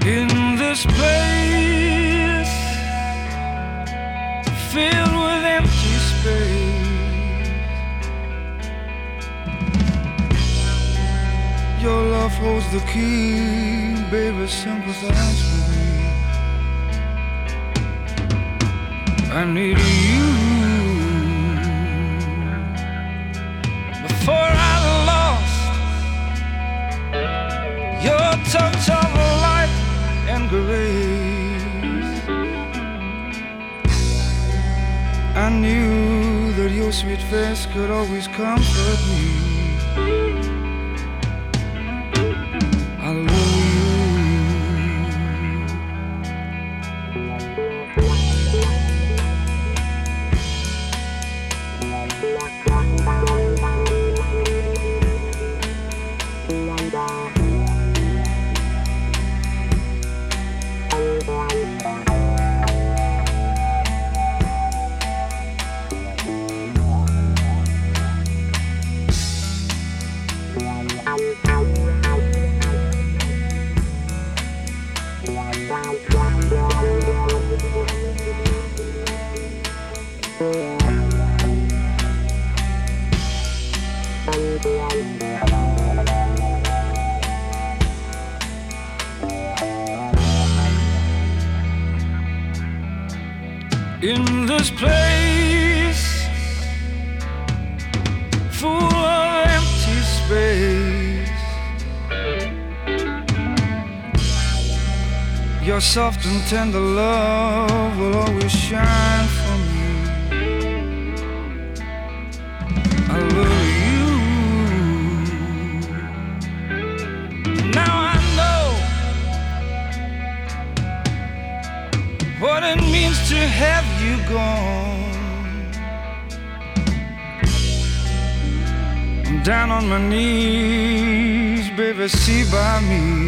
In this place filled with empty space, your love holds the key, baby, sympathize with me. I need you before I lost your touch of light and grace. I knew that your sweet face could always comfort me. I love you. In this place full of empty space, your soft and tender love will always shine for me. I love you. Now I know what it means to have you gone. I'm down on my knees, baby, see by me.